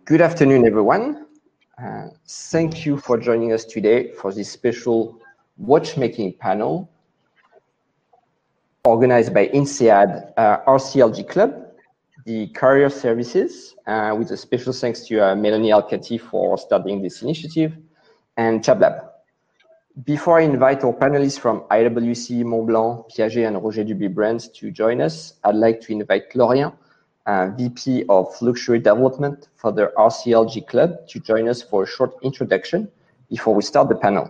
Good afternoon, everyone. Thank you for joining us today for this special watchmaking panel organized by INSEAD RCLG Club, the Carrier Services, with a special thanks to Melanie Alcati for starting this initiative, and ChabLab. Before I invite our panelists from IWC, Montblanc, Piaget, and Roger Dubuis brands to join us, I'd like to invite Lorient, VP of Luxury Development for the RCLG Club, to join us for a short introduction before we start the panel.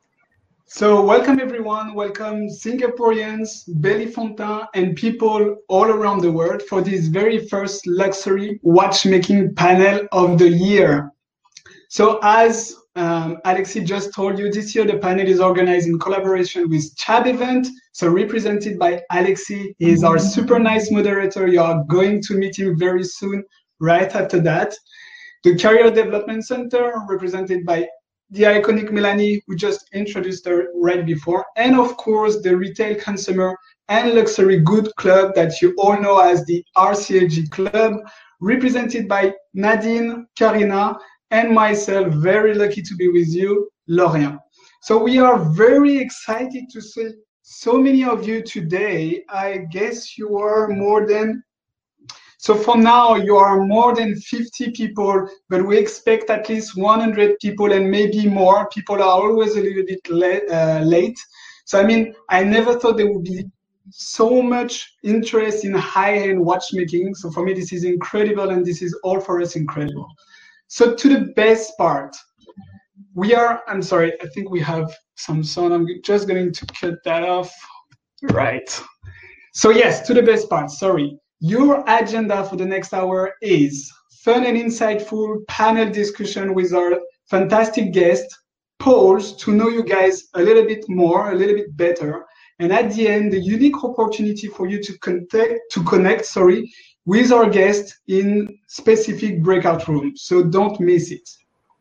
So welcome everyone, welcome Singaporeans, Bellefontaine, and people all around the world for this very first luxury watchmaking panel of the year. So as Alexis just told you, this year the panel is organized in collaboration with Chab Event, so represented by Alexis. He is our super nice moderator. You are going to meet him very soon, right after that. The Career Development Center, represented by the iconic Melanie, who just introduced her right before, and of course the Retail Consumer and Luxury Good Club that you all know as the RCLG Club, represented by Nadine, Karina, and myself, very lucky to be with you, Lorient. So we are very excited to see so many of you today. I guess you are more than, so for now you are more than 50 people, but we expect at least 100 people and maybe more. People are always a little bit late. So I mean, I never thought there would be so much interest in high-end watchmaking. So for me, this is incredible, and this is all for us incredible. So to the best part, I'm sorry, I think we have some sound. I'm just going to cut that off. Right. So yes, to the best part, sorry. Your agenda for the next hour is fun and insightful panel discussion with our fantastic guests, polls to know you guys a little bit more, a little bit better. And at the end, the unique opportunity for you to connect, with our guests in specific breakout rooms, so don't miss it.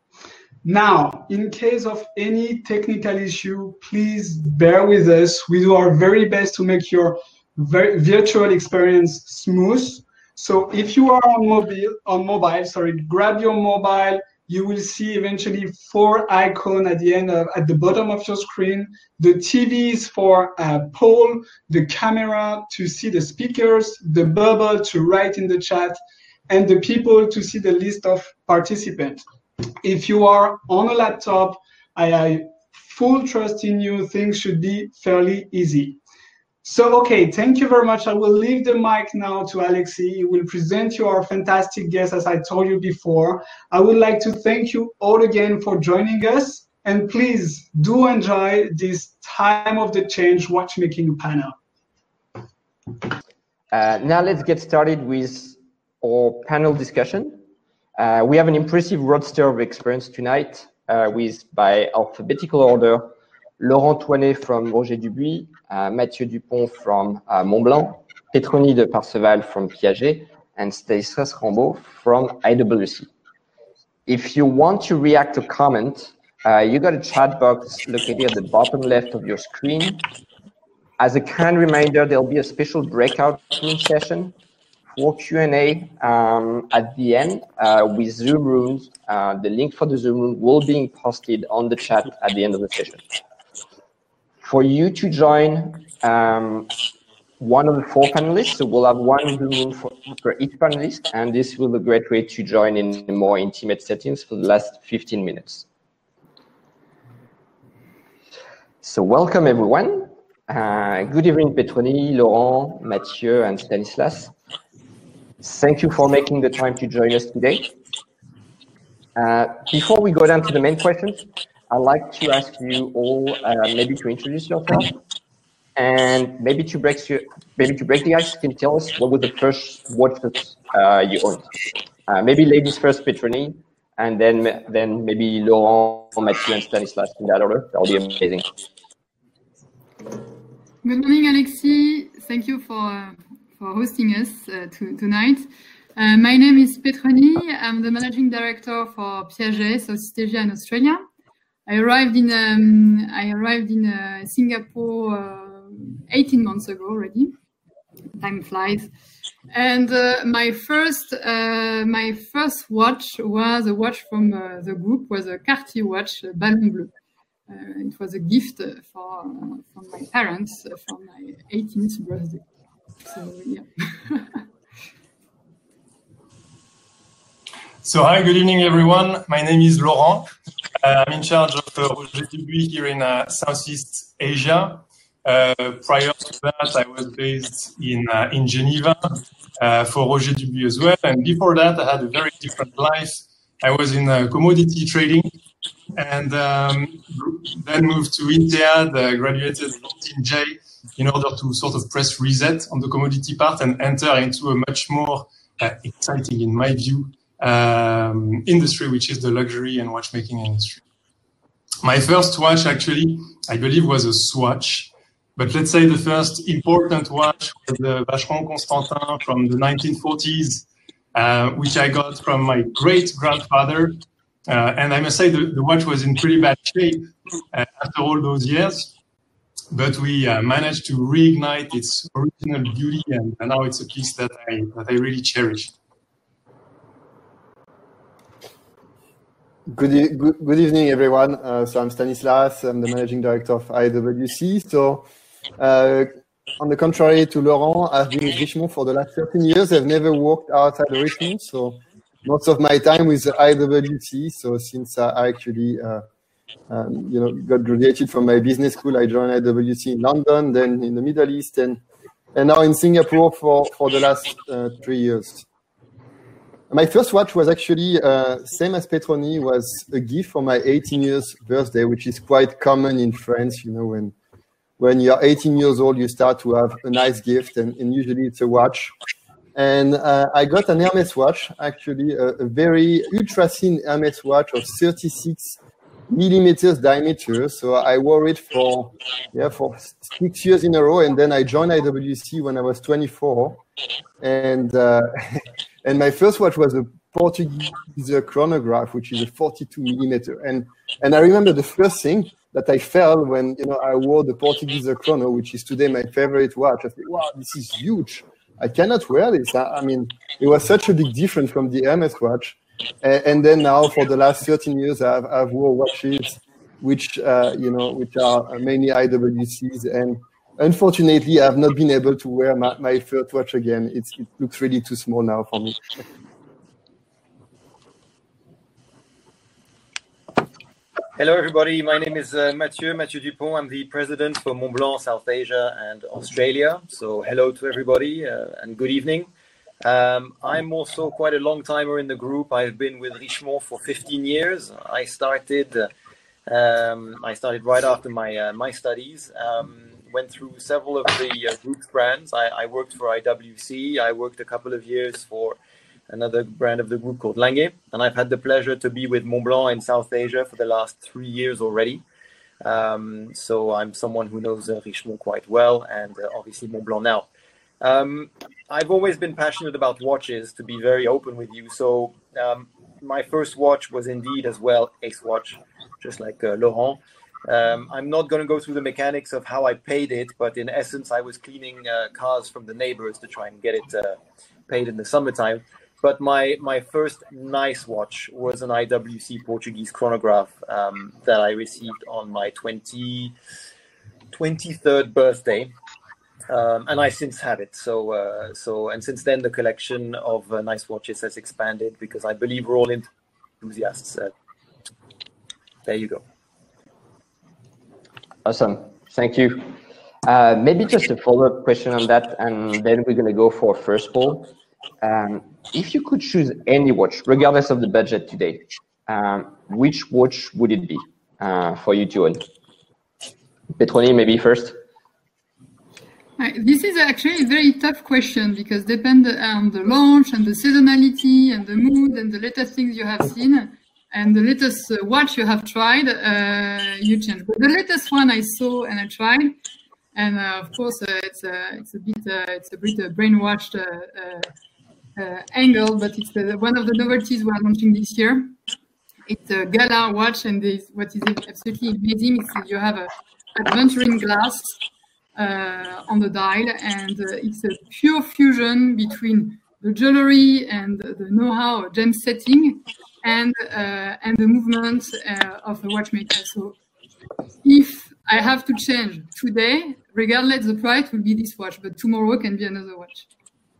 Now, in case of any technical issue, please bear with us. We do our very best to make your virtual experience smooth. So if you are on mobile, grab your mobile. You will see eventually 4 icons at the end at the bottom of your screen. The TV is for poll, the camera to see the speakers, the bubble to write in the chat, and the people to see the list of participants. If you are on a laptop, I full trust in you. Things should be fairly easy. So, okay, thank you very much. I will leave the mic now to Alexis. He will present you our fantastic guest, as I told you before. I would like to thank you all again for joining us. And please do enjoy this time of the change watchmaking panel. Now let's get started with our panel discussion. We have an impressive roster of experience tonight with, by alphabetical order, Laurent Toinet from Roger Dubuis, Mathieu Dupont from Montblanc, Petroni de Parseval from Piaget, and Stanislas Rambaud from IWC. If you want to react or comment, you got a chat box located at the bottom left of your screen. As a kind reminder, there'll be a special breakout room session for Q&A at the end with Zoom rooms. The link for the Zoom room will be posted on the chat at the end of the session. For you to join one of the 4 panelists, so we'll have one Zoom room for each panelist, and this will be a great way to join in more intimate settings for the last 15 minutes. So welcome everyone. Good evening, Petroni, Laurent, Mathieu, and Stanislas. Thank you for making the time to join us today. Before we go down to the main questions, I'd like to ask you all maybe to introduce yourself, and maybe to break the ice, you can tell us what was the first watch that you owned. Maybe ladies first, Petroni, and then maybe Laurent, Mathieu, and Stanislas in that order. That'll be amazing. Good morning, Alexis. Thank you for hosting us tonight. My name is Petroni. I'm the managing director for Piaget, Southeast Asia and Australia. I arrived in Singapore 18 months ago already. time flies. And my first watch was a watch from the group, was a Cartier watch, Ballon Bleu. It was a gift from my parents for my 18th birthday. So yeah. So hi, good evening, everyone. My name is Laurent. I'm in charge of Roger Dubuis here in Southeast Asia. Prior to that, I was based in Geneva for Roger Dubuis as well. And before that, I had a very different life. I was in commodity trading and then moved to INSEAD, graduated in J in order to sort of press reset on the commodity part and enter into a much more exciting, in my view, industry, which is the luxury and watchmaking industry. My first watch, actually, I believe, was a Swatch. But let's say the first important watch was the Vacheron Constantin from the 1940s, which I got from my great-grandfather. And I must say the watch was in pretty bad shape after all those years. But we managed to reignite its original beauty, and now it's a piece that I really cherish. Good evening, everyone. So I'm Stanislas. I'm the managing director of IWC. So on the contrary to Laurent, I've been with Richemont for the last 13 years. I've never worked outside of Richemont. So most of my time with IWC. So since I actually got graduated from my business school, I joined IWC in London, then in the Middle East, and now in Singapore for the last 3 years. My first watch was actually, same as Petroni, was a gift for my 18 years birthday, which is quite common in France. You know, when you're 18 years old, you start to have a nice gift, and usually it's a watch. And I got an Hermes watch, actually, a very ultra-thin Hermes watch of 36 millimeters diameter. So I wore it for 6 years in a row, and then I joined IWC when I was 24. And and my first watch was a Portuguese chronograph, which is a 42 millimeter. And I remember the first thing that I felt when I wore the Portuguese chrono, which is today my favorite watch. I said, "Wow, this is huge! I cannot wear this." I mean, it was such a big difference from the Hermes watch. And then now, for the last 13 years, I've worn watches which are mainly IWCs, and unfortunately, I've not been able to wear my first watch again. It looks really too small now for me. Hello, everybody. My name is Mathieu Dupont. I'm the president for Montblanc, South Asia and Australia. So hello to everybody and good evening. I'm also quite a long timer in the group. I've been with Richemont for 15 years. I started right after my studies. Went through several of the group's brands. I worked for IWC. I worked a couple of years for another brand of the group called Lange. And I've had the pleasure to be with Montblanc in South Asia for the last 3 years already. So I'm someone who knows Richemont quite well, and obviously Montblanc now. I've always been passionate about watches, to be very open with you. So my first watch was indeed as well a Swatch, just like Laurent. I'm not going to go through the mechanics of how I paid it, but in essence, I was cleaning cars from the neighbors to try and get it paid in the summertime. But my first nice watch was an IWC Portuguese chronograph that I received on my 23rd birthday. And I since have it. And since then, the collection of nice watches has expanded because I believe we're all enthusiasts. There you go. Awesome. Thank you. Maybe just a follow-up question on that, and then we're going to go for first poll. If you could choose any watch, regardless of the budget today, which watch would it be for you to own? Petroni, maybe first. This is actually a very tough question because depends on the launch and the seasonality and the mood and the latest things you have seen and the latest watch you have tried, you change. But the latest one I saw and I tried, and of course it's a bit brainwashed angle, but it's one of the novelties we are launching this year. It's a Gala watch, and what is absolutely amazing is that you have a adventuring glass. on the dial, and it's a pure fusion between the jewelry and the know-how, gem setting, and the movement of the watchmaker. So if I have to change today, regardless the price will be this watch, but tomorrow can be another watch.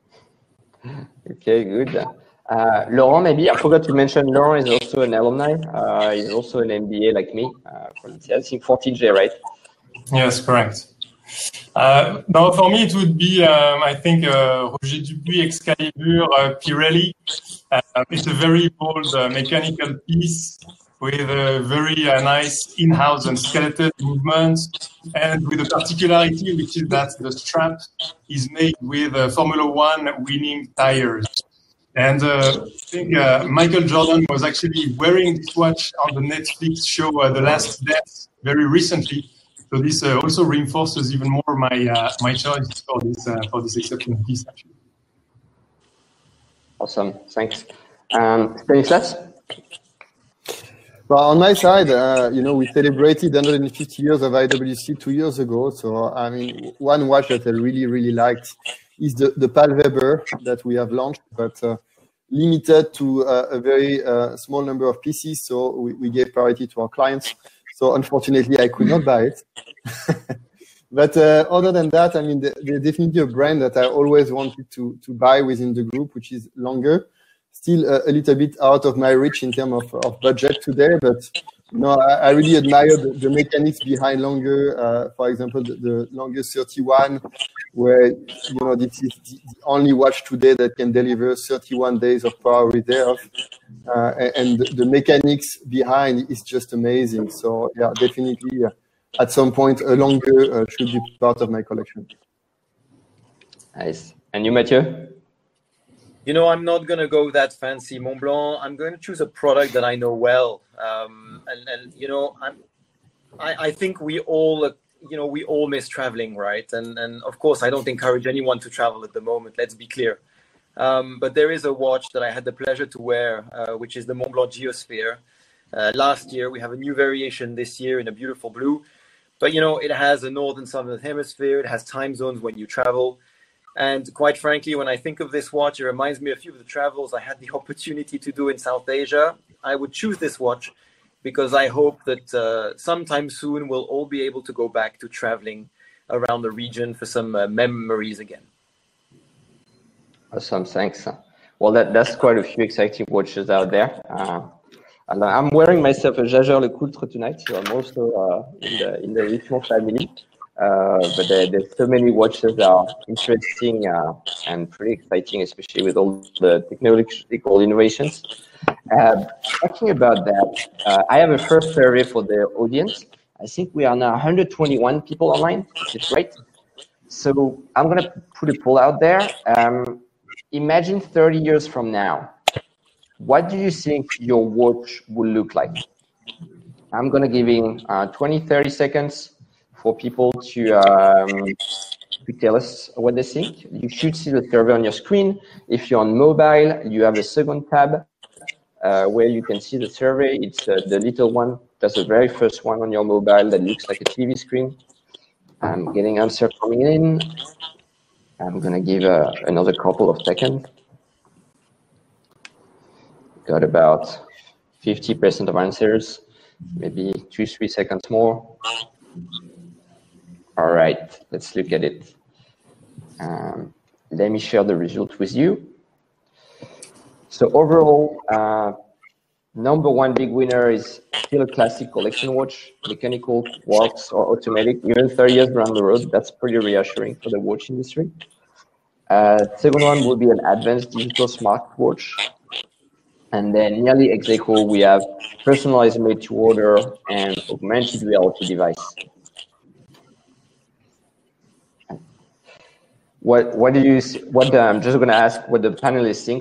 Okay, good. Laurent, maybe I forgot to mention, Laurent is also an alumni. He's also an MBA like me from I think 14J, right? Yes, correct. Now, for me, it would be, I think, Roger Dubuis Excalibur Pirelli. It's a very bold mechanical piece with a very nice in-house and skeleton movement, and with a particularity, which is that the strap is made with Formula One winning tires. And I think Michael Jordan was actually wearing this watch on the Netflix show The Last Dance very recently. So this also reinforces even more my choice for this exceptional piece. Actually. Awesome, thanks. Stanislas? Well, on my side, we celebrated 150 years of IWC 2 years ago. So, I mean, one watch that I really, really liked is the Paul Weber that we have launched, but limited to a very small number of pieces. So we gave priority to our clients. So unfortunately, I could not buy it. But other than that, I mean, they're definitely a brand that I always wanted to buy within the group, which is Lange. Still a little bit out of my reach in terms of budget today, but I really admire the mechanics behind Lange. For example, the Lange 31, where this is the only watch today that can deliver 31 days of power reserve, and the mechanics behind is just amazing. So yeah, definitely at some point a Lange should be part of my collection. Nice. And you, Mathieu? I'm not going to go that fancy Montblanc. I'm going to choose a product that I know well. I think we all miss traveling, right? And of course, I don't encourage anyone to travel at the moment. Let's be clear. But there is a watch that I had the pleasure to wear, which is the Montblanc Geosphere. Last year, we have a new variation this year in a beautiful blue. But, it has a northern, southern hemisphere. It has time zones when you travel. And quite frankly, when I think of this watch, it reminds me of a few of the travels I had the opportunity to do in South Asia. I would choose this watch because I hope that sometime soon we'll all be able to go back to traveling around the region for some memories again. Awesome, thanks. Well, that's quite a few exciting watches out there. And I'm wearing myself a Jaeger LeCoultre tonight, so I'm also in the Richemont family. But there's so many watches that are interesting and pretty exciting, especially with all the technological innovations. Talking about that, I have a first survey for the audience. I think we are now 121 people online, which is great. So I'm going to put a poll out there. Imagine 30 years from now. What do you think your watch will look like? I'm going to give in 20-30 seconds for people to tell us what they think. You should see the survey on your screen. If you're on mobile, you have a second tab where you can see the survey. It's the little one. That's the very first one on your mobile that looks like a TV screen. I'm getting answers coming in. I'm going to give another couple of seconds. Got about 50% of answers, maybe 2-3 seconds more. All right, let's look at it. Let me share the result with you. So overall, number one big winner is still a classic collection watch, mechanical, quartz, or automatic, even 30 years down the road. That's pretty reassuring for the watch industry. Second one will be an advanced digital smartwatch. And then nearly ex aequo, we have personalized made to order and augmented reality device. What do you? I'm just going to ask what the panelists think.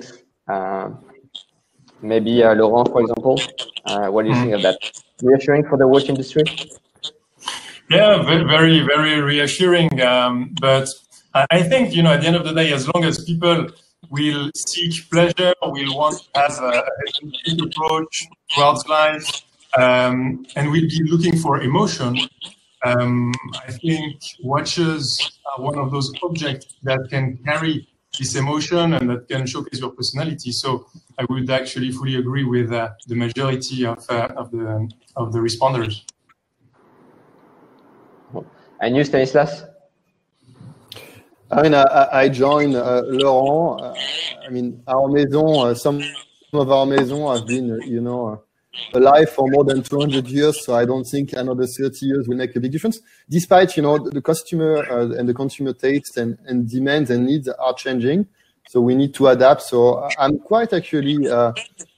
Maybe Laurent, for example. What do you think of that? Reassuring for the watch industry? Yeah, very, very reassuring. But I think at the end of the day, as long as people will seek pleasure, will want to have a holistic approach towards life, and will be looking for emotion, I think watches are one of those objects that can carry this emotion and that can showcase your personality. So I would actually fully agree with the majority of the responders. And you, Stanislas? I mean, I joined Laurent. I mean, our maison, some of our maisons have been, alive for more than 200 years. So I don't think another 30 years will make a big difference. Despite, the customer and the consumer taste and demands and needs are changing. So we need to adapt. So I'm quite actually, I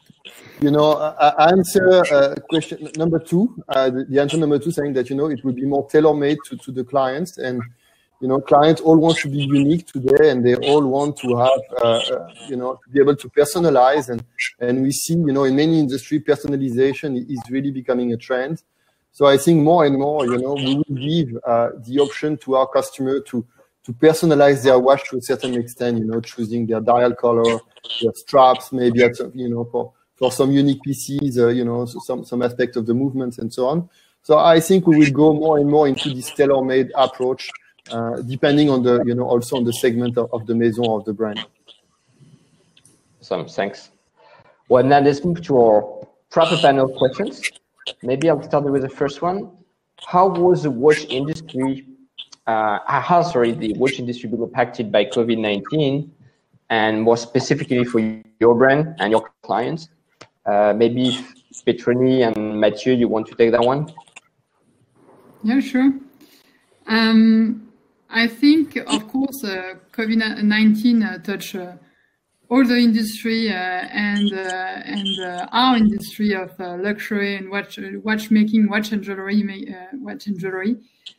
answer question number two, the answer number two saying that, it will be more tailor-made to the clients. And, clients all want to be unique today, and they all want to have, to be able to personalize. And we see, in many industries, personalization is really becoming a trend. So I think more and more, we will give the option to our customer to personalize their watch to a certain extent, choosing their dial color, their straps, maybe, for some unique pieces, some aspect of the movements and so on. So I think we will go more and more into this tailor-made approach, depending on the, also on the segment of the maison of the brand. Awesome, thanks. Well, now let's move to our proper panel questions. Maybe I'll start with the first one. How was the watch industry, the watch industry been impacted by COVID-19, and more specifically for your brand and your clients? Maybe Petroni and Mathieu, you want to take that one? Yeah, sure. I think, of course, COVID-19 touched all the industry and our industry of luxury and watchmaking, watch and jewelry.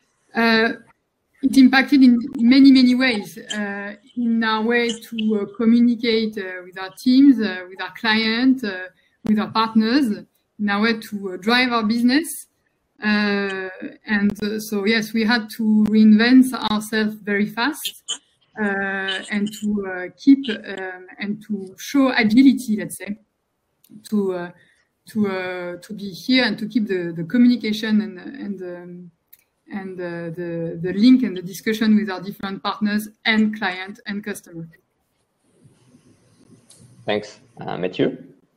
It impacted in many ways in our way to communicate with our teams, with our clients, with our partners, in our way to drive our business. So yes, we had to reinvent ourselves very fast and to keep and to show agility, let's say, to be here and to keep the communication and the link and the discussion with our different partners and client and customer. Thanks, Mathieu.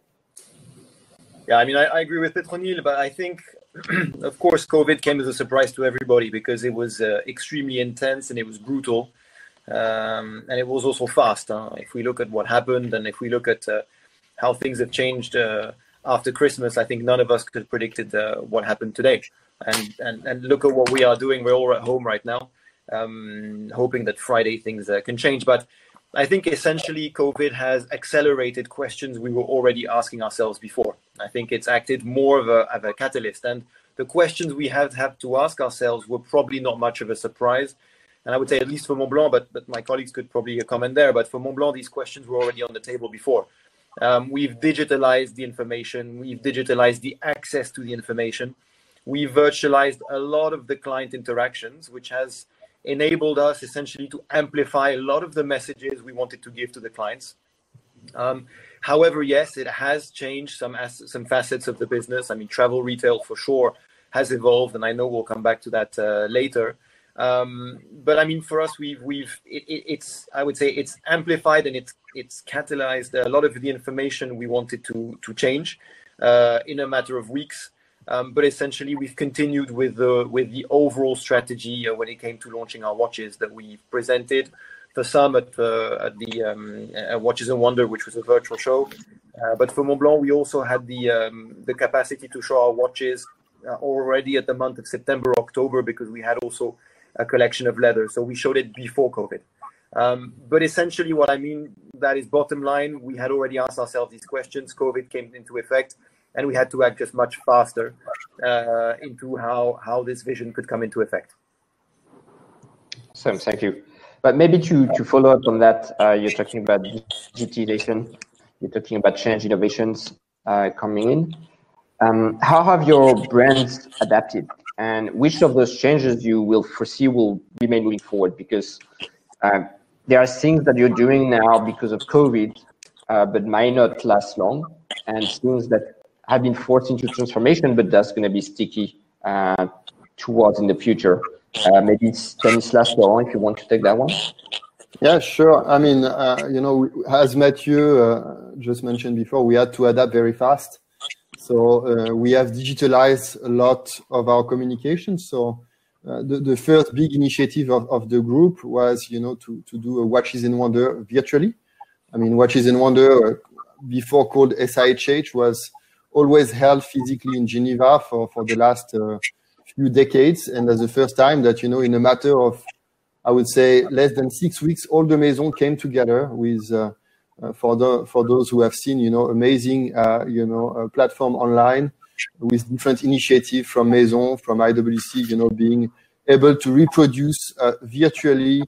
Yeah, I mean, I agree with Petronil, but I think, of course, COVID came as a surprise to everybody because it was extremely intense and it was brutal. And it was also fast. If we look at what happened and if we look at how things have changed after Christmas, I think none of us could have predicted what happened today. And look at what we are doing. We're all at home right now, hoping that Friday things can change. But I think essentially COVID has accelerated questions we were already asking ourselves before. I think it's acted more of a catalyst. And the questions we have had to ask ourselves were probably not much of a surprise. And I would say, at least for Montblanc, but my colleagues could probably comment there. But for Montblanc, these questions were already on the table before. We've digitalized the information. We've digitalized the access to the information. We virtualized a lot of the client interactions, which has enabled us essentially to amplify a lot of the messages we wanted to give to the clients. However, yes, it has changed some facets of the business. I mean, travel retail for sure has evolved, and I know we'll come back to that later. But I mean, for us, it's I would say it's amplified and it's catalyzed a lot of the information we wanted to change in a matter of weeks. But essentially, we've continued with the overall strategy when it came to launching our watches that we presented. For some at the Watches and Wonder, which was a virtual show, but for Montblanc, we also had the capacity to show our watches already at the month of September, October, because we had also a collection of leather. So we showed it before COVID. But essentially, what I mean, that is bottom line, we had already asked ourselves these questions. COVID came into effect, and we had to act just much faster into how this vision could come into effect. Awesome, thank you. But maybe to follow up on that, you're talking about digitization, you're talking about change innovations coming in. How have your brands adapted? And which of those changes you will foresee will remain moving forward? Because there are things that you're doing now because of COVID, but might not last long, and things that have been forced into transformation, but that's going to be sticky to towards in the future? Maybe Stanislas, Laurent, if you want to take that one. Yeah, sure. I mean, you know, as Mathieu just mentioned before, we had to adapt very fast. So we have digitalized a lot of our communication. So the first big initiative of the group was, you know, to do a Watches and Wonder virtually. I mean, Watches and Wonder, before called SIHH, was always held physically in Geneva for the last few decades. And that's the first time that, you know, in a matter of, I would say, less than 6 weeks, all the Maison came together with, for those who have seen, you know, amazing, you know, platform online with different initiatives from Maison, from IWC, you know, being able to reproduce virtually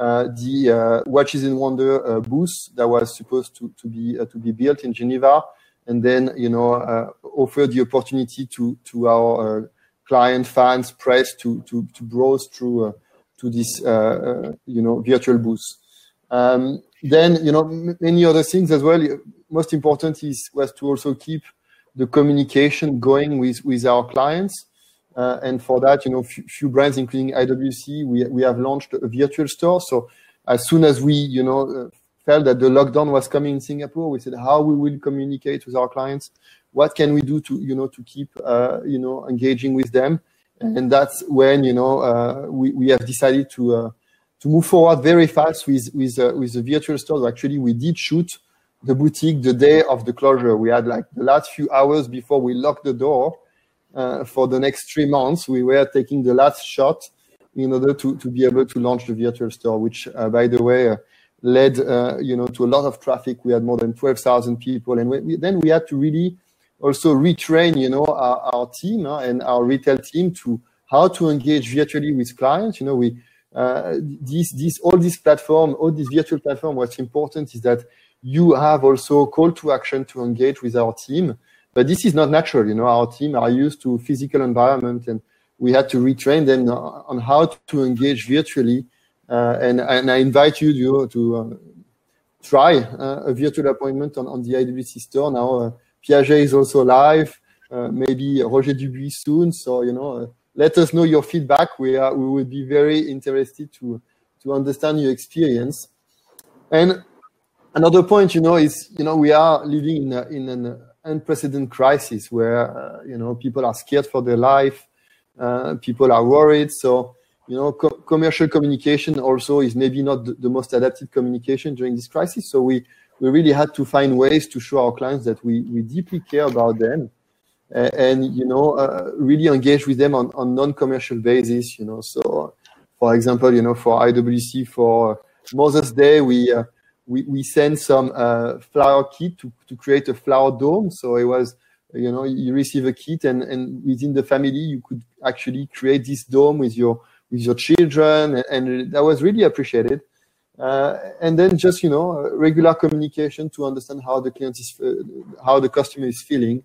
the Watches and Wonder booth that was supposed to be built in Geneva, and then, you know, offer the opportunity to our client, fans, press to browse through to this, you know, virtual booth. Then, you know, many other things as well. Most important was to also keep the communication going with our clients. And for that, you know, few brands, including IWC, we have launched a virtual store. So as soon as we, you know, felt that the lockdown was coming in Singapore, we said how we will communicate with our clients. What can we do to, you know, to keep, you know, engaging with them? And that's when, you know, we have decided to move forward very fast with the virtual stores. Actually, we did shoot the boutique the day of the closure. We had like the last few hours before we locked the door for the next 3 months. We were taking the last shot in order to be able to launch the virtual store, which, by the way, led, you know, to a lot of traffic. We had more than 12,000 people. And then we had to really also retrain, you know, our team and our retail team to how to engage virtually with clients. You know, all this platform, all this virtual platform, what's important is that you have also call to action to engage with our team. But this is not natural. You know, our team are used to physical environment, and we had to retrain them on how to engage virtually. And I invite you to try a virtual appointment on the IWC store. Now, Piaget is also live, maybe Roger Dubuis soon. So, you know, let us know your feedback. We would be very interested to understand your experience. And another point, you know, is, you know, we are living in an unprecedented crisis where, you know, people are scared for their life. People are worried. So, you know, commercial communication also is maybe not the most adapted communication during this crisis. So we really had to find ways to show our clients that we deeply care about them and you know, really engage with them on non-commercial basis, you know. So, for example, you know, for IWC, for Mother's Day, we sent some flower kit to create a flower dome. So it was, you know, you receive a kit and within the family, you could actually create this dome with your children, and that was really appreciated. And then just, you know, regular communication to understand how the client is, how the customer is feeling.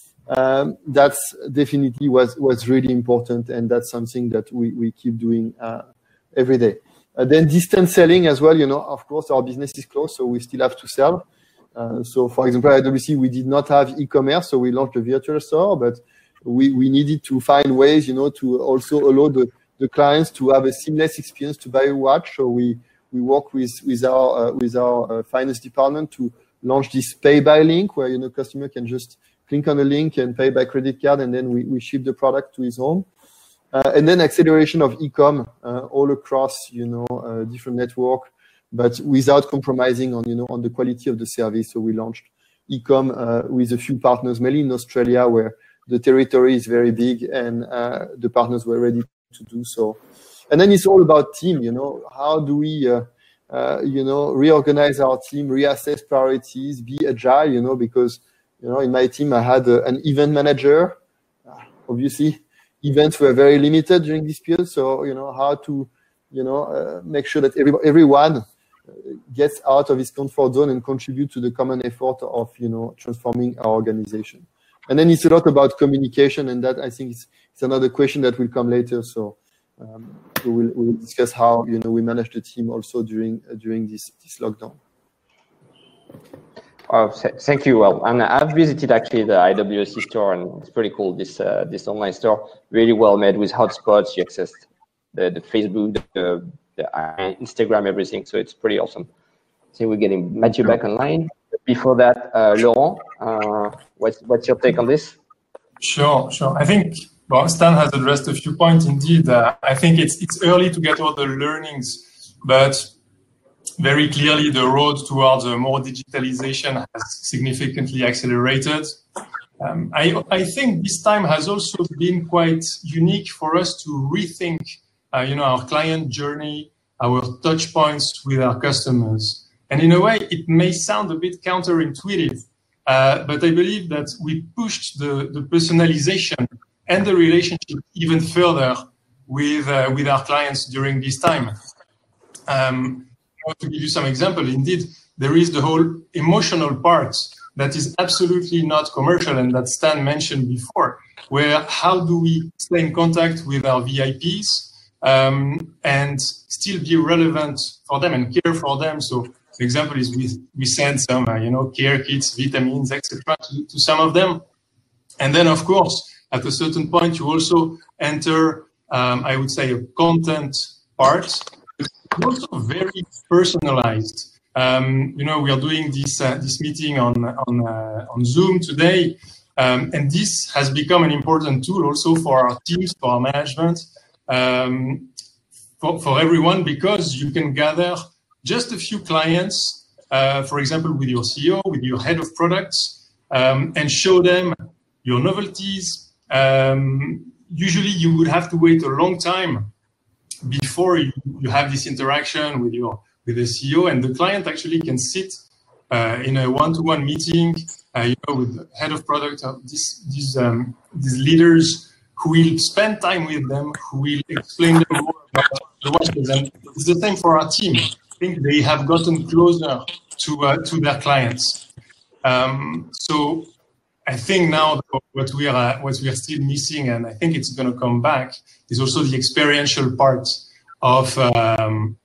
That's definitely was really important, and that's something that we keep doing every day. Then distance selling as well, you know, of course, our business is closed, so we still have to sell. So for example, at IWC, we did not have e-commerce, so we launched a virtual store, but we needed to find ways, you know, to also allow the clients to have a seamless experience to buy a watch. So we work with our finance department to launch this pay by link, where, you know, customer can just click on the link and pay by credit card, and then we ship the product to his home. And then acceleration of e-com all across, you know, different network, but without compromising on, you know, on the quality of the service. So we launched e-com with a few partners, mainly in Australia, where the territory is very big and the partners were ready to do so. And then it's all about team, you know, how do we, you know, reorganize our team, reassess priorities, be agile, you know, because, you know, in my team, I had an event manager. Obviously, events were very limited during this period. So, you know, how to, you know, make sure that everyone gets out of his comfort zone and contribute to the common effort of, you know, transforming our organization. And then it's a lot about communication, and that I think it's another question that will come later. So we will discuss how, you know, we manage the team also during this lockdown. Oh, thank you. Well, and I've visited actually the IWC store, and it's pretty cool. This this online store, really well made with hotspots. You access the Facebook, the Instagram, everything. So it's pretty awesome. I think we're getting Mathieu back online. Before that, Laurent, what's your take on this? Sure. I think Stan has addressed a few points. Indeed, I think it's early to get all the learnings, but very clearly the road towards more digitalization has significantly accelerated. I think this time has also been quite unique for us to rethink, our client journey, our touch points with our customers. And in a way, it may sound a bit counterintuitive, but I believe that we pushed the personalization and the relationship even further with our clients during this time. To give you some example, indeed, there is the whole emotional part that is absolutely not commercial and that Stan mentioned before, where how do we stay in contact with our VIPs and still be relevant for them and care for them. So the example is we send some, care kits, vitamins, etc. to some of them. And then, of course, at a certain point, you also enter, I would say, a content part. It's also very personalized. We are doing this meeting on Zoom today, and this has become an important tool also for our teams, for our management, for everyone, because you can gather just a few clients, for example, with your CEO, with your head of products, and show them your novelties. Usually, you would have to wait a long time before you have this interaction with the CEO, and the client actually can sit in a one-to-one meeting, with the head of product of these leaders who will spend time with them, who will explain them more about the watches. And it's the same for our team. I think they have gotten closer to their clients. So I think now what we are still missing, and I think it's going to come back, is also the experiential part of the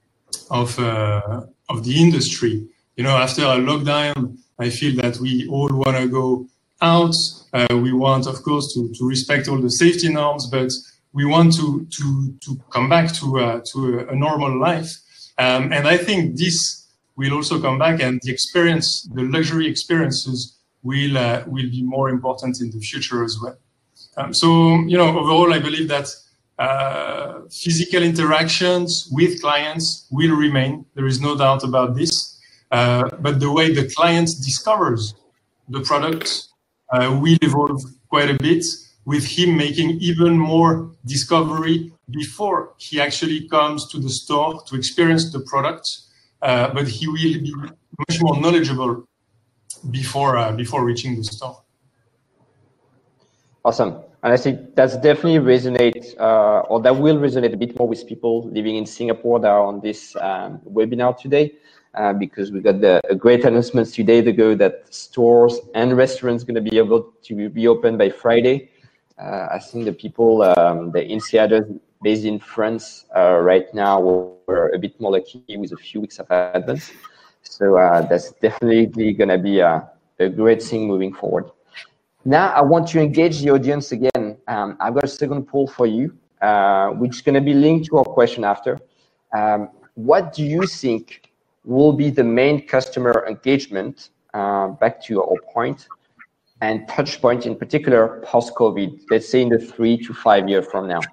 industry. After a lockdown, I feel that we all want to go out. We want, of course, to respect all the safety norms, but we want to come back to a normal life. And I think this will also come back, and the luxury experiences will be more important in the future as well. Overall, I believe that physical interactions with clients will remain. There is no doubt about this. But the way the client discovers the product will evolve quite a bit, with him making even more discovery before he actually comes to the store to experience the product. But he will be much more knowledgeable before reaching the store. Awesome. And I think that's definitely that will resonate a bit more with people living in Singapore that are on this webinar today, because we got a great announcement 2 days ago that stores and restaurants going to be able to be open by Friday. I think the people, the insiders based in France right now were a bit more lucky with a few weeks of advance. So that's definitely going to be a great thing moving forward. Now I want to engage the audience again. I've got a second poll for you, which is going to be linked to our question after. What do you think will be the main customer engagement, back to our point, and touch point in particular post-COVID, let's say in the 3 to 5 years from now?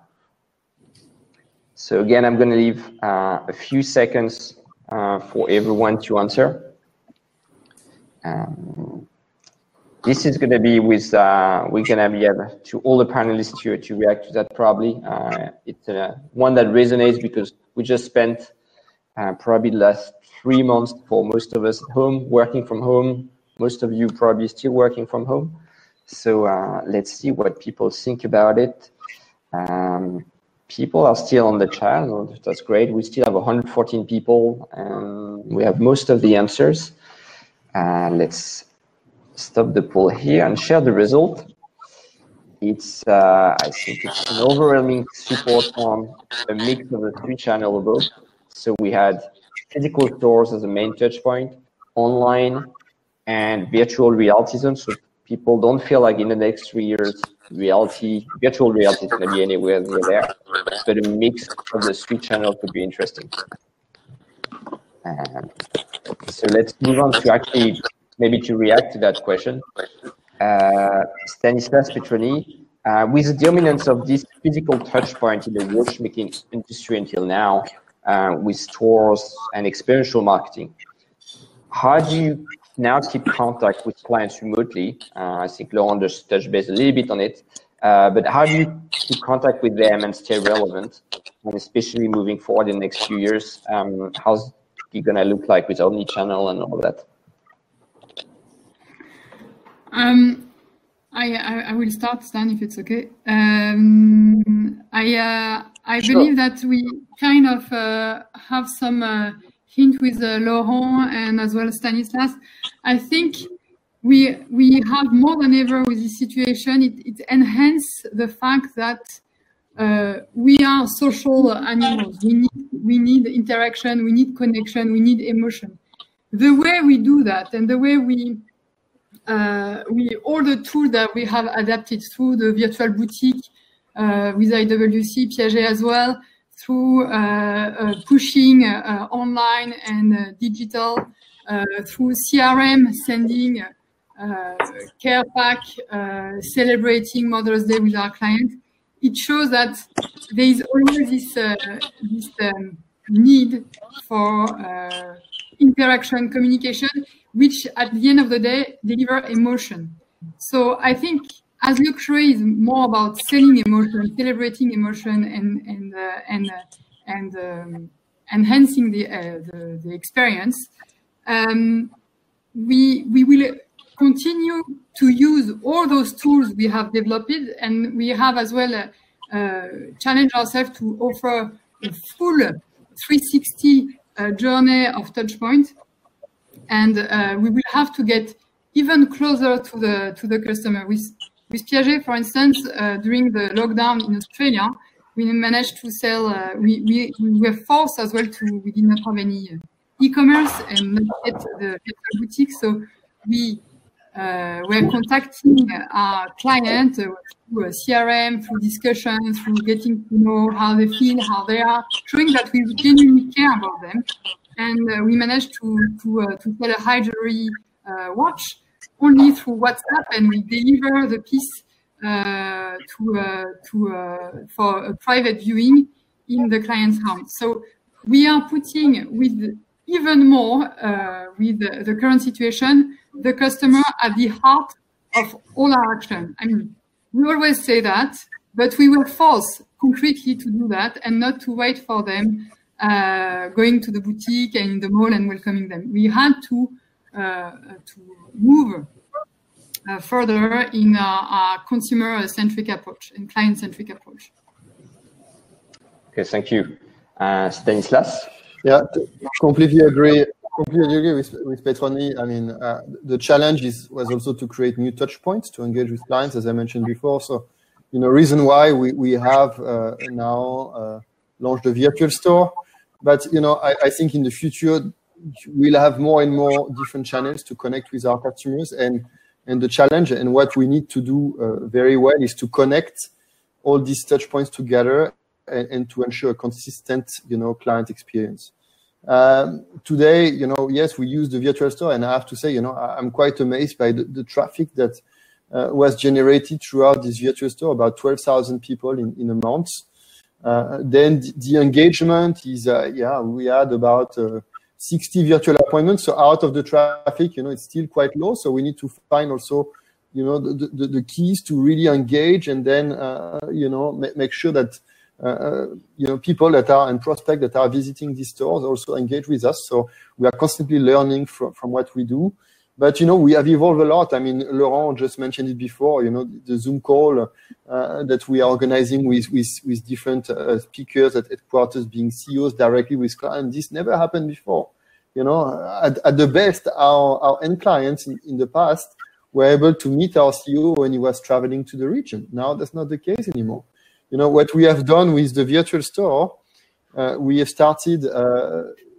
So again, I'm going to leave a few seconds for everyone to answer. This is going to be with, we're going to be to all the panelists to react to that probably. It's one that resonates because we just spent probably the last 3 months for most of us at home, working from home. Most of you probably still working from home. So let's see what people think about it. People are still on the chat. That's great. We still have 114 people, and we have most of the answers. Let's stop the poll here and share the result. It's, I think it's an overwhelming support on a mix of the 3 channels above. So we had physical stores as a main touch point, online, and virtual realism, so people don't feel like in the next 3 years, virtual reality is going to be anywhere near there, but a mix of the three channels would be interesting. So let's move on to actually maybe to react to that question. Stanislas Petroni, with the dominance of this physical touch point in the watchmaking industry until now, with stores and experiential marketing, how do you now keep contact with clients remotely? I think Laurent just touched base a little bit on it, but how do you keep contact with them and stay relevant, and especially moving forward in the next few years? How's it going to look like with omnichannel and all that? I will start, Stan, if it's okay. I believe that we kind of have some hint with Laurent and as well as Stanislas. I think we have more than ever with this situation. It enhances the fact that we are social animals. We need interaction, we need connection, we need emotion. The way we do that and the way we all the tools that we have adapted through the virtual boutique with IWC, Piaget as well, through pushing online and digital, through CRM, sending care pack, celebrating Mother's Day with our clients. It shows that there is always this need for interaction, communication, which at the end of the day deliver emotion. So I think as luxury is more about selling emotion, celebrating emotion, and enhancing the experience, we will continue to use all those tools we have developed, and we have as well challenged ourselves to offer a full 360 journey of touch point. And we will have to get even closer to the customer. With Piaget, for instance, during the lockdown in Australia, we managed to sell. We were forced as well to. We did not have any e-commerce and not yet the virtual boutique. So we were contacting our client through CRM, through discussion, through getting to know how they feel, how they are, showing that we genuinely care about them. And we managed to sell a high jewelry watch only through WhatsApp, and we deliver the piece for a private viewing in the client's home. So we are putting with even more with the current situation, the customer at the heart of all our action. I mean, we always say that, but we were forced concretely to do that and not to wait for them going to the boutique and in the mall and welcoming them. We had to move further in our consumer-centric approach and client-centric approach. Okay, thank you. Stanislas? Yeah, completely agree. Completely agree with Petroni. I mean, the challenge was also to create new touch points to engage with clients, as I mentioned before. So, reason why we have now launched a virtual store. But, I think in the future, we'll have more and more different channels to connect with our customers. And the challenge and what we need to do very well is to connect all these touch points together and to ensure a consistent, client experience. Today, yes, we use the virtual store, and I have to say, I'm quite amazed by the traffic that was generated throughout this virtual store, about 12,000 people in a month. Then the engagement is, we had about 60 virtual appointments. So out of the traffic, it's still quite low. So we need to find also, the keys to really engage and then, make sure that, people that are and prospects that are visiting these stores also engage with us. So we are constantly learning from what we do. But, we have evolved a lot. I mean, Laurent just mentioned it before, the Zoom call that we are organizing with different speakers at headquarters, being CEOs directly with clients. This never happened before. At the best, our end clients in the past were able to meet our CEO when he was traveling to the region. Now that's not the case anymore. What we have done with the virtual store, we have started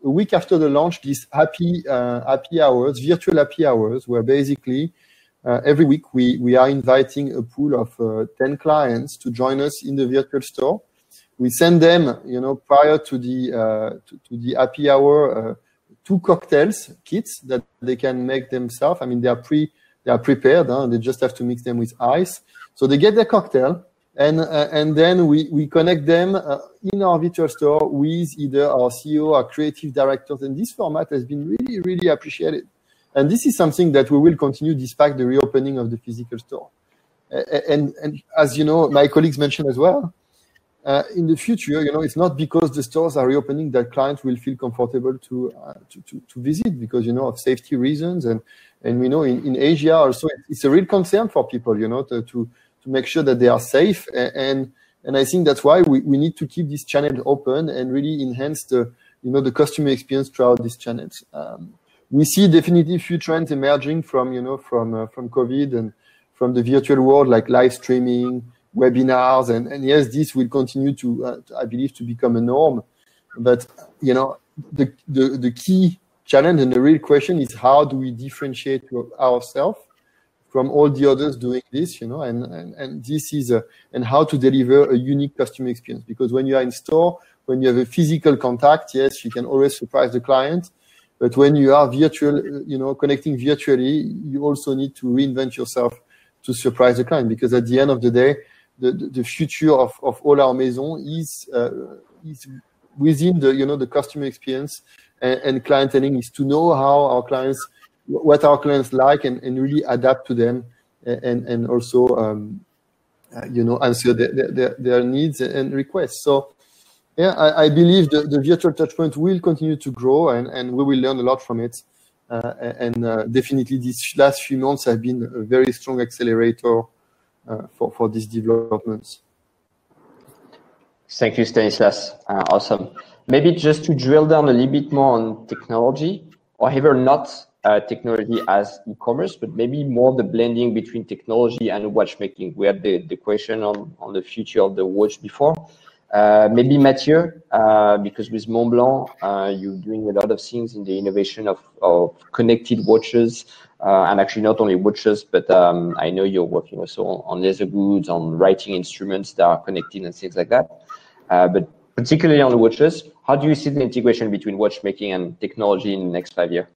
a week after the launch, these happy hours, virtual happy hours, where basically every week we are inviting a pool of 10 clients to join us in the virtual store. We send them, prior to the happy hour, 2 cocktails kits that they can make themselves. I mean, they are prepared. They just have to mix them with ice. So they get their cocktail, and then we connect them in our virtual store with either our CEO or creative directors. And this format has been really, really appreciated. And this is something that we will continue despite the reopening of the physical store. And as you know, my colleagues mentioned as well, in the future, it's not because the stores are reopening that clients will feel comfortable to visit, because of safety reasons, and we know in Asia also it's a real concern for people, to make sure that they are safe, and I think that's why we need to keep this channel open and really enhance the customer experience throughout these channels. We see definitely few trends emerging from COVID and from the virtual world, like live streaming, webinars, and yes, this will continue to, I believe, to become a norm. But the key challenge and the real question is, how do we differentiate ourselves from all the others doing this? And this is and how to deliver a unique customer experience. Because when you are in store, when you have a physical contact, yes, you can always surprise the client. But when you are virtual, connecting virtually, you also need to reinvent yourself to surprise the client. Because at the end of the day, the future of all our maison is within the customer experience, and clienteling is to know what our clients like, and really adapt to them, and also answer their needs and requests. So yeah, I believe the virtual touchpoint will continue to grow, and we will learn a lot from it. Definitely these last few months have been a very strong accelerator for these developments. Thank you, Stanislas. Awesome. Maybe just to drill down a little bit more on technology, or however not technology as e-commerce, but maybe more the blending between technology and watchmaking. We had the question on the future of the watch before. Maybe Mathieu, because with Montblanc, you're doing a lot of things in the innovation of connected watches, and actually not only watches, but I know you're working also on leather goods, on writing instruments that are connected and things like that. But particularly on the watches, how do you see the integration between watchmaking and technology in the next 5 years?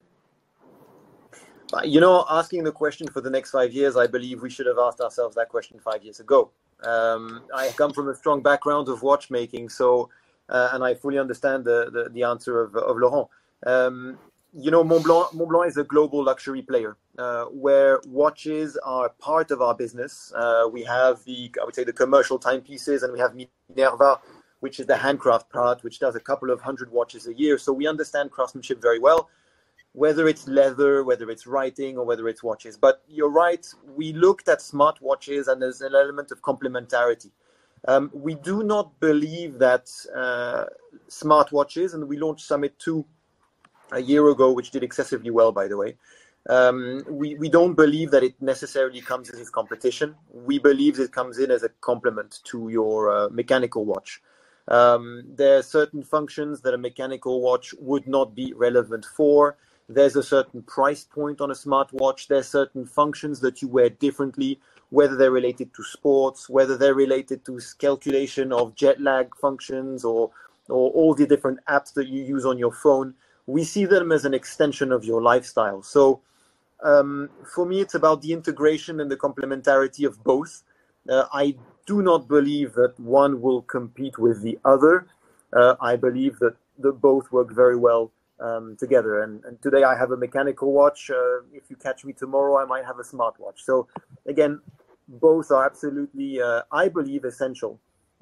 Asking the question for the next 5 years, I believe we should have asked ourselves that question 5 years ago. I come from a strong background of watchmaking, so and I fully understand the answer of Laurent. Montblanc is a global luxury player, where watches are part of our business. We have I would say the commercial timepieces, and we have Minerva, which is the handcraft part, which does a couple of 100 watches a year. So we understand craftsmanship very well, whether it's leather, whether it's writing, or whether it's watches. But you're right, we looked at smartwatches, and there's an element of complementarity. We do not believe that smartwatches, and we launched Summit 2 a year ago, which did excessively well, by the way. We don't believe that it necessarily comes as competition. We believe it comes in as a complement to your mechanical watch. There are certain functions that a mechanical watch would not be relevant for. There's a certain price point on a smartwatch. There's certain functions that you wear differently, whether they're related to sports, whether they're related to calculation of jet lag functions, or all the different apps that you use on your phone. We see them as an extension of your lifestyle. So for me, it's about the integration and the complementarity of both. I do not believe that one will compete with the other. I believe that both work very well together. And today I have a mechanical watch. If you catch me tomorrow, I might have a smartwatch. So again, both are absolutely, I believe, essential,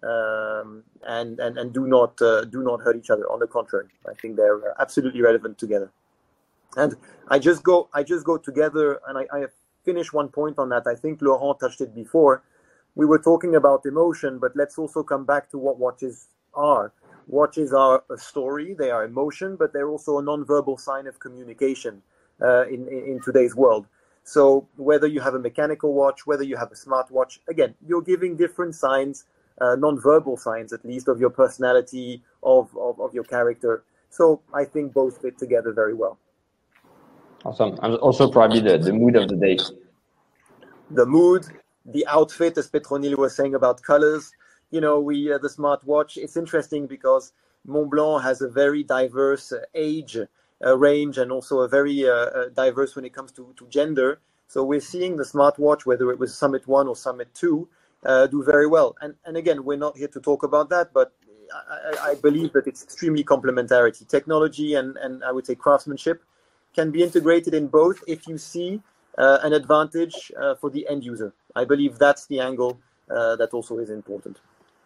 and do not hurt each other. On the contrary, I think they're absolutely relevant together. And I just go together, and I finish one point on that. I think Laurent touched it before. We were talking about emotion, but let's also come back to what watches are. Watches are a story, they are emotion, but they're also a non-verbal sign of communication in today's world. So whether you have a mechanical watch, whether you have a smartwatch, again, you're giving different signs, non-verbal signs at least, of your personality, of your character. So I think both fit together very well. Awesome. And also probably the mood of the day. The mood, the outfit, as Petronil was saying about colors. You know, the smartwatch, it's interesting because Montblanc has a very diverse age range, and also a very diverse when it comes to gender. So we're seeing the smartwatch, whether it was Summit 1 or Summit 2, do very well. And again, we're not here to talk about that, but I believe that it's extremely complementarity. Technology and I would say craftsmanship can be integrated in both if you see an advantage for the end user. I believe that's the angle that also is important.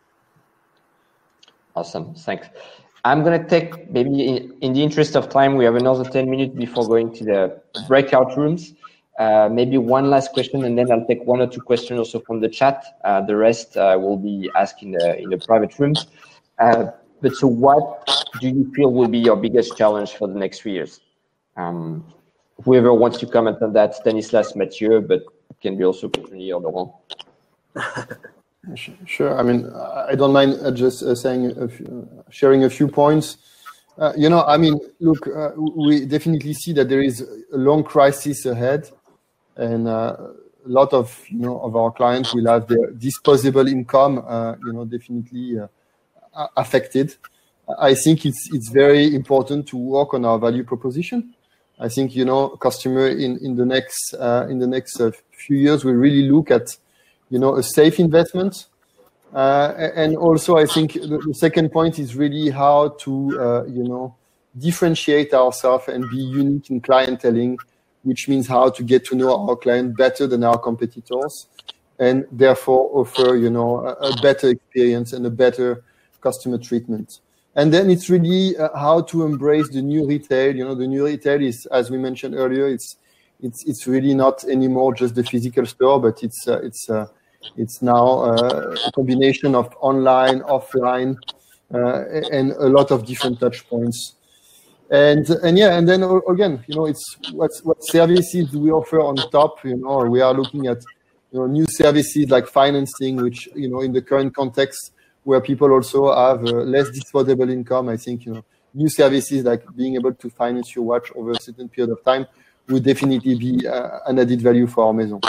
Awesome, thanks. I'm going to take, maybe in the interest of time, we have another 10 minutes before going to the breakout rooms. Maybe one last question, and then I'll take one or two questions also from the chat. The rest will be asked in the private rooms. But so what do you feel will be your biggest challenge for the next 3 years? Whoever wants to comment on that, Stanislas, Mathieu, but it can be also Petronil or Laurent. Sure. I mean, I don't mind just sharing a few points. You know, I mean, look, we definitely see that there is a long crisis ahead, and a lot of of our clients will have their disposable income, definitely affected. I think it's very important to work on our value proposition. I think customer in the next few years will really look at a safe investment. And also, I think the second point is really how to, differentiate ourselves and be unique in clienteling, which means how to get to know our client better than our competitors, and therefore offer, a better experience and a better customer treatment. And then it's really how to embrace the new retail. The new retail is, as we mentioned earlier, it's really not anymore just the physical store, but it's now a combination of online, offline, and a lot of different touch points. And then again, it's what services do we offer on top? We are looking at new services like financing, which in the current context where people also have less disposable income, I think new services like being able to finance your watch over a certain period of time would definitely be an added value for our maison.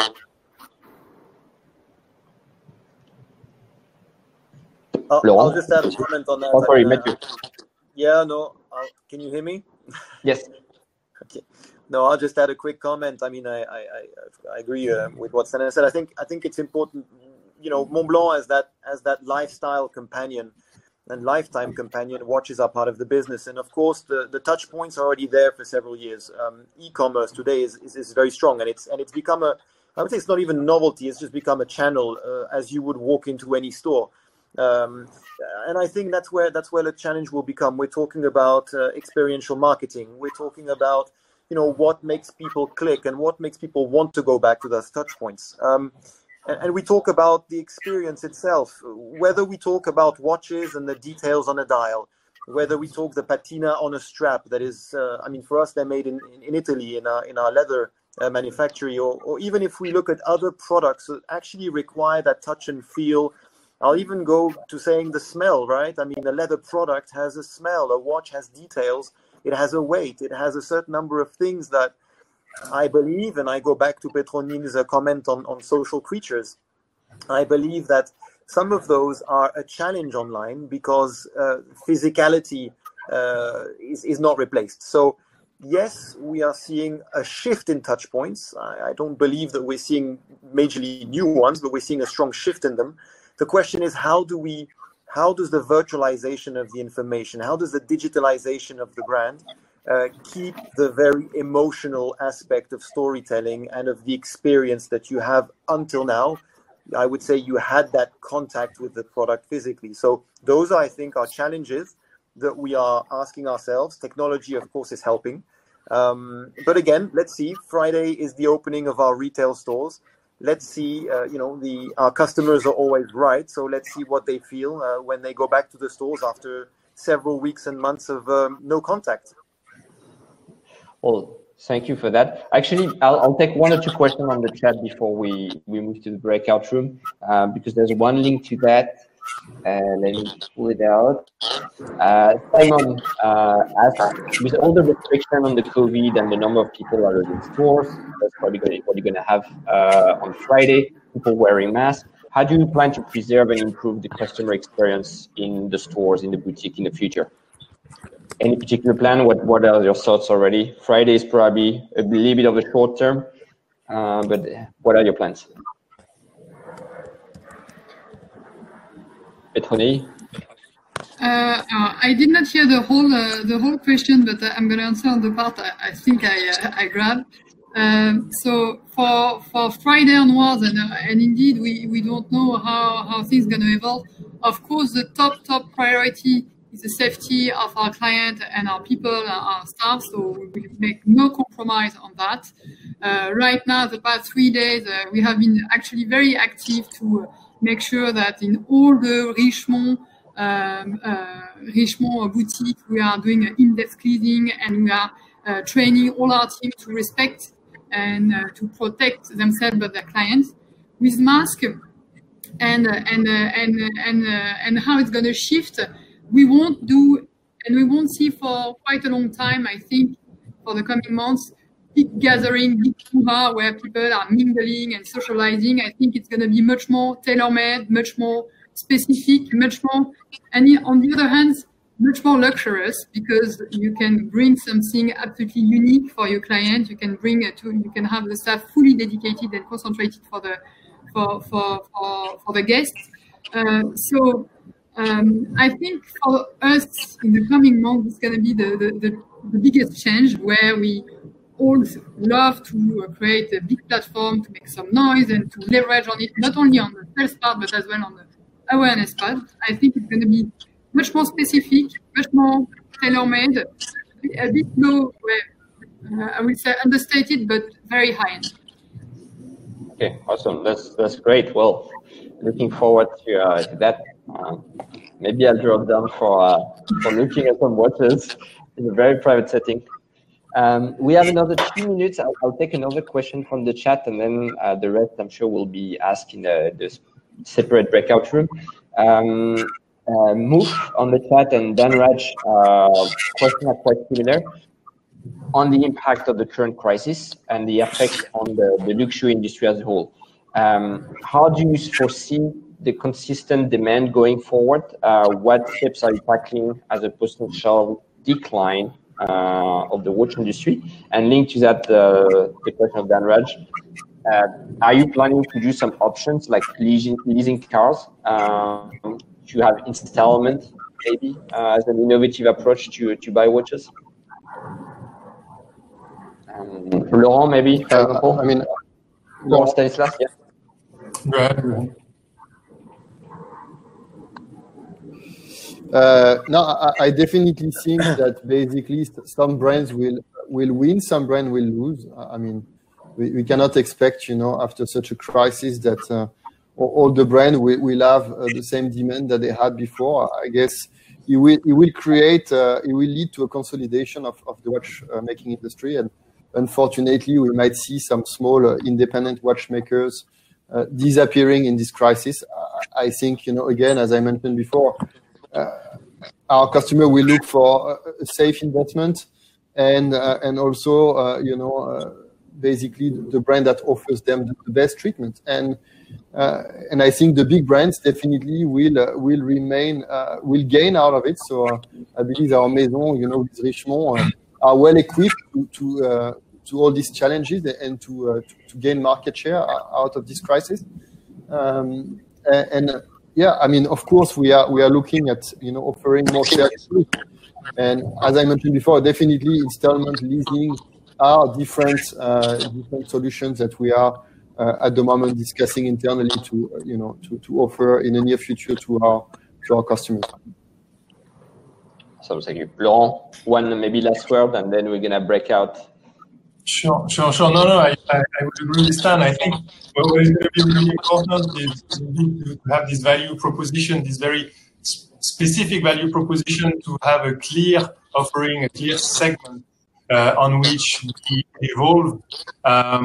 I'll just add a comment on that. Oh, sorry, Mathieu. Yeah, no. Can you hear me? Yes. Okay. No, I'll just add a quick comment. I mean, I agree with what Senna said. I think it's important. Montblanc as that lifestyle companion and lifetime companion. Watches are part of the business, and of course, the touch points are already there for several years. E-commerce today is very strong, and it's become I would say it's not even a novelty. It's just become a channel as you would walk into any store. And I think that's where the challenge will become. We're talking about experiential marketing. We're talking about what makes people click and what makes people want to go back to those touch points. And we talk about the experience itself, whether we talk about watches and the details on a dial, whether we talk the patina on a strap that is, for us, they're made in Italy in our leather manufactory, or even if we look at other products that actually require that touch and feel. I'll even go to saying the smell, right? I mean, a leather product has a smell, a watch has details, it has a weight, it has a certain number of things that I believe, and I go back to Petronil's comment on social creatures, I believe that some of those are a challenge online because physicality is not replaced. So yes, we are seeing a shift in touch points. I don't believe that we're seeing majorly new ones, but we're seeing a strong shift in them. The question is, how does the virtualization of the information, how does the digitalization of the brand keep the very emotional aspect of storytelling and of the experience that you have until now? I would say you had that contact with the product physically. So those, I think, are challenges that we are asking ourselves. Technology, of course, is helping. But again, let's see. Friday is the opening of our retail stores. Let's see, our customers are always right. So let's see what they feel when they go back to the stores after several weeks and months of no contact. Well, thank you for that. Actually, I'll take one or two questions on the chat before we move to the breakout room, because there's one link to that. And let me pull it out. Simon asked, with all the restriction on the COVID and the number of people that are in stores, that's probably what you're going to have on Friday, people wearing masks. How do you plan to preserve and improve the customer experience in the stores, in the boutique in the future? Any particular plan? What are your thoughts already? Friday is probably a little bit of a short term, but what are your plans? Petroni? I did not hear the whole question, but I'm going to answer on the part I think I grabbed. So for Friday onwards, and indeed we don't know how things are going to evolve. Of course, the top priority is the safety of our client and our people, our staff. So we will make no compromise on that. Right now, the past 3 days, we have been actually very active to make sure that in all the Richemont boutique, we are doing in-depth cleaning, and we are training all our team to respect and to protect themselves but their clients with masks. And how it's going to shift, we won't do, and we won't see for quite a long time, I think, for the coming months, big gathering, big hoo-ha where people are mingling and socializing. I think it's going to be much more tailor-made, much more specific, much more, and on the other hand, much more luxurious, because you can bring something absolutely unique for your client. You can bring you can have the staff fully dedicated and concentrated for the guests. I think for us in the coming months, it's going to be the biggest change, where we all love to create a big platform to make some noise and to leverage on it, not only on the sales part, but as well on the awareness part. I think it's going to be much more specific, much more tailor-made, a bit low, I would say understated, but very high-end. Okay, awesome. That's great. Well, looking forward to that. Maybe I'll drop down for looking at some watches in a very private setting. We have another 2 minutes. I'll take another question from the chat, and then the rest I'm sure will be asked in the separate breakout room. Moof on the chat and Dan Raj question are quite similar on the impact of the current crisis and the effect on the luxury industry as a whole. How do you foresee the consistent demand going forward? What steps are you tackling as a potential decline of the watch industry? And linked to that, the question of Dan Raj, are you planning to do some options like leasing cars to have installment, maybe, as an innovative approach to buy watches? Laurent, maybe, for example? I mean, Laurent Stanislas, yeah. Go ahead. No, I definitely think that basically some brands will win, some brands will lose. I mean, we cannot expect, after such a crisis that all the brands will have the same demand that they had before. I guess it will lead to a consolidation of the watchmaking industry, and unfortunately, we might see some small independent watchmakers disappearing in this crisis. I think, again, as I mentioned before, our customer will look for a safe investment, and also basically the brand that offers them the best treatment. And I think the big brands definitely will remain, will gain out of it. So I believe our Maison, with Richemont, are well equipped to all these challenges and to gain market share out of this crisis. Yeah, I mean, of course, we are looking at offering more services, and as I mentioned before, definitely installment, leasing are different solutions that we are at the moment discussing internally to offer in the near future to our customers. So thank you, Laurent. One maybe last word, and then we're gonna break out. Sure. No, I would agree with Stan. I think what is going to be really important is to have this value proposition, this very specific value proposition, to have a clear offering, a clear segment on which we evolve.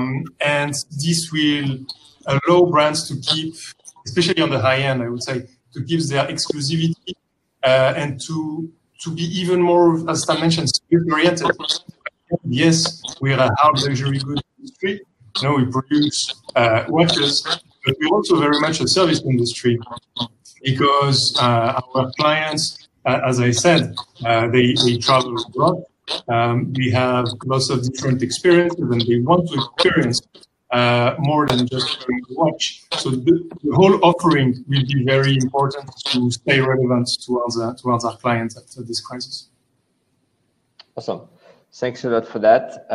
And this will allow brands to keep, especially on the high end, I would say, keep their exclusivity and to be even more, as I mentioned, spirit-oriented. Yes, we're a hard luxury goods industry. You know, we produce watches, but we're also very much a service industry because our clients, as I said, they travel abroad. We have lots of different experiences, and they want to experience more than just wearing the watch. So the whole offering will be very important to stay relevant towards our clients after this crisis. Awesome. Thanks a lot for that.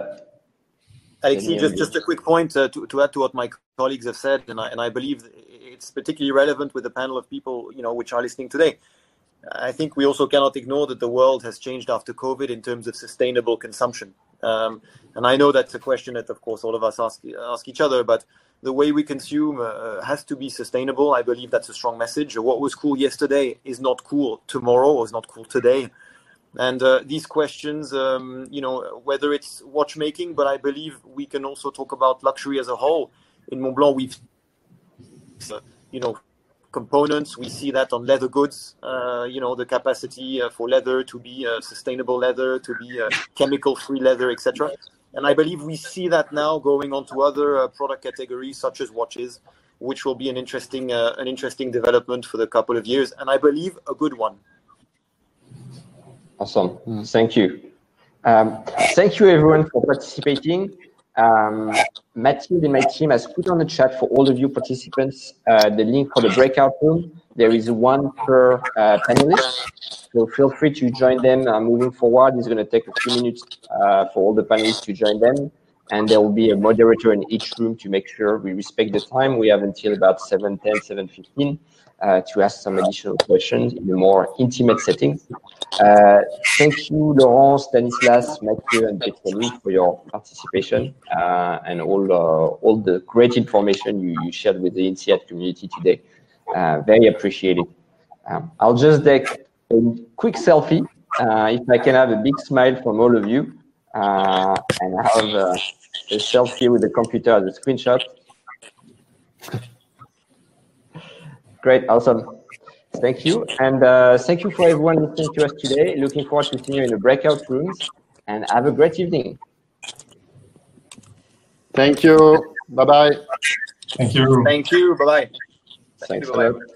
Alexis, just a quick point to add to what my colleagues have said, and I believe it's particularly relevant with the panel of people, you know, which are listening today. I think we also cannot ignore that the world has changed after COVID in terms of sustainable consumption. And I know that's a question that, of course, all of us ask each other, but the way we consume has to be sustainable. I believe that's a strong message. What was cool yesterday is not cool tomorrow, or is not cool today. And these questions, you know, whether it's watchmaking, but I believe we can also talk about luxury as a whole. In Montblanc, we've, you know, components. We see that on leather goods, you know, the capacity for leather to be sustainable leather, to be chemical-free leather, etc. And I believe we see that now going on to other product categories such as watches, which will be an interesting development for the couple of years, and I believe a good one. Awesome. Thank you. Thank you, everyone, for participating. Mathilde and my team has put on the chat for all of you participants the link for the breakout room. There is one per panelist, so feel free to join them moving forward. It's going to take a few minutes for all the panelists to join them, and there will be a moderator in each room to make sure we respect the time. We have until about 7:10, 7:15 to ask some additional questions in a more intimate setting. Thank you, Laurent, Stanislas, Mathieu, and Petroni for your participation and all the great information you shared with the INSEAD community today. Very appreciated. I'll just take a quick selfie, if I can have a big smile from all of you, and have a selfie with the computer as a screenshot. Great, awesome. Thank you. And thank you for everyone listening to us today. Looking forward to seeing you in the breakout rooms, and have a great evening. Thank you. Bye-bye. Thank you. Thank you. Bye-bye. Thanks a lot.